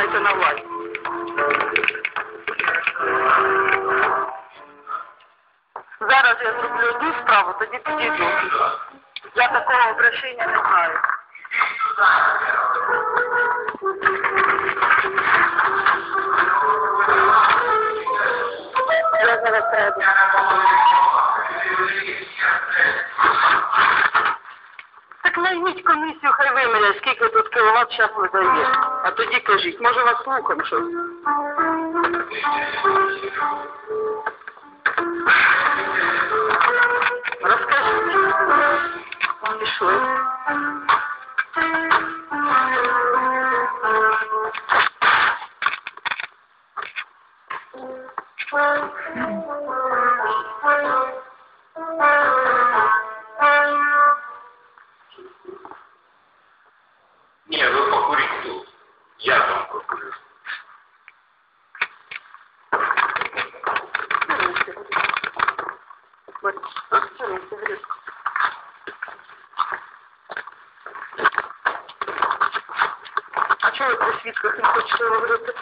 маєте на увазі? Зараз я зроблю одну справу, тоді підійду. Я такого обращення не знаю. Я зараз треба. Так найміть комісію, хай виміряє, скільки тут кіловат зараз видає. А тоді кажіть, може вас слухом щось? Розкажіть. Пішли. Не, вы покурите тут. Я там покурю. А чого ви при свідках не хочете говорити?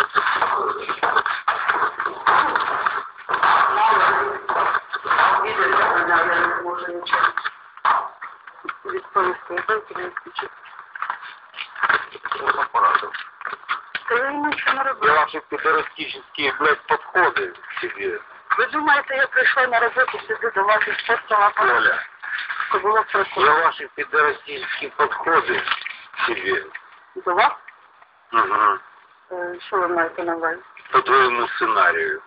Я не можу нічого відповісти. Дайте мені ключі. Что за аппаратов? Та я нічого не Я роблю. ваши педорастические, блядь, подходы к себе. Ви думаєте, я прийшла на роботу сюди до вас і спортила Оля, Це було я прикольно. ваши педорастические подходы к себе. До вас? Угу. Що ви маєте на увазі? По твоему сценарию.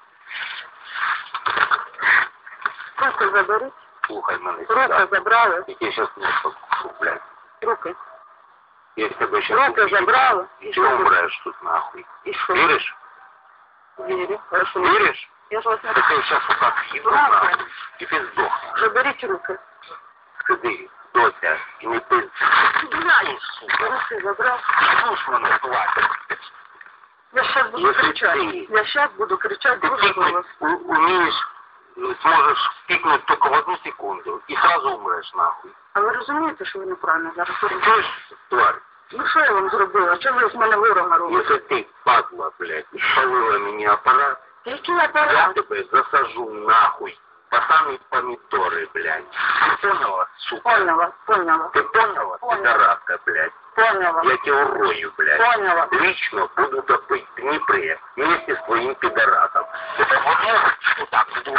Руки заберіть. Слухай мене Руки сюда. забрали. Я тебе сейчас не покушу, блядь. Руки. Я с тобой сейчас... Руки забрали. И ты умрешь тут нахуй. І що? Веришь? Вірю. Хорошо. Веришь? Я ж вас не Так я сейчас вот так ебу нахуй. И ты сдохнешь. Заберіть руки. Скажи, Дося, и не ты... Знаешь, сука. Руки забрав. Слушай мене, хватит. Я зараз буду Якщо кричати. ти- Я зараз буду кричати Ты дуже голосно. умеешь, сможешь пикнуть только в 1 секунду и сразу умрешь нахуй. А ви розумієте, що ви неправильно зараз Ты робите? слышишь, тварь? Ну що я вам зробила? Чого ви з мене ворога робите? Если ты, падла, блядь, спалила мне аппарат, Який я апарат? тебе засажу нахуй по самые помидоры, блядь. Ты поняла, сука? Поняла. Ты поняла, пидоратка, блядь? Поняла. Я тебя урою, блядь. Поняла. Лично буду добыть в Днепре вместе с твоим пидоратом. Это вот так вот.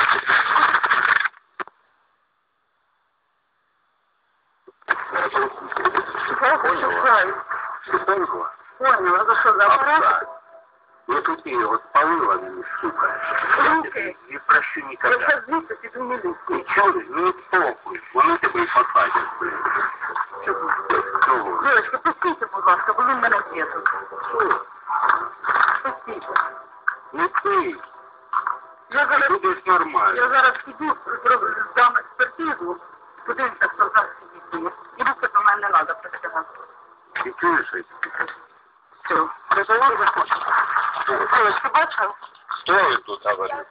Поняла. Ты поняла? Поняла. За що, за апарат? Отца. Ну тут ты его спалила, сука. Руки. Не прощу Я никогда. зараз звідси піду в міліцію. Ничего, не похуй. Вони тебе і посадять, блядь. Чого? Дівчатка, пустіть, будь ласка, бо він мене б'є тут. Пустіть. Не ти. Я зараз, Будеш нормально. я зараз піду, зроблю, дам експертизу, подивимося, хто зараз сидить. І руки до мене не треба притягати. Ти чуєш це? Все, договор закончен. Дівчатка, бачила? Хто ви тут говорить?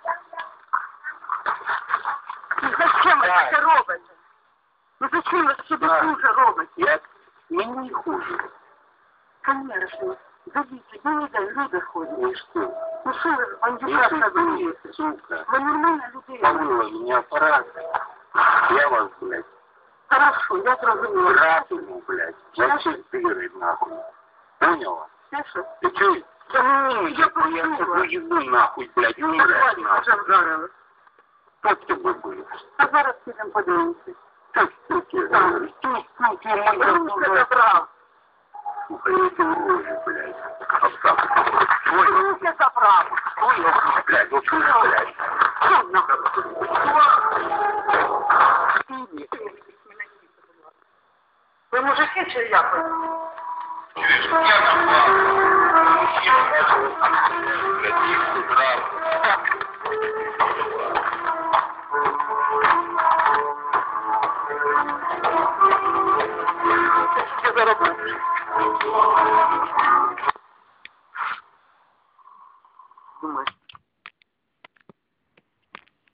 Ну зачем ви це робите? Ну зачем ви собі хуже робите? Я мені не хуже. Конечно. Дивіться, люди ходять. Ну что? Ну що ви, бандюка садуєте? Сука. Ви нормальна людина. Помыла меня аппарат. Я вас, блядь, Хорошо, я зрозуміла. разуму, блядь. Вообще тыры, нахуй. Поняла? Все, що? Ты чё? Я Я почула. тебе ебу нахуй, блядь, Ну, умрешь хватить, вже нахуй. вдарили. Как тебе будет? А зараз підемо подивимося. Как суки, говоришь? Ты, суки, моя Руки забрав. Сука, я тебя урою, блядь. Твой, Руки забрав. блядь, ну что, блядь? Ви мужики чи як? Я там блядь, их с утра.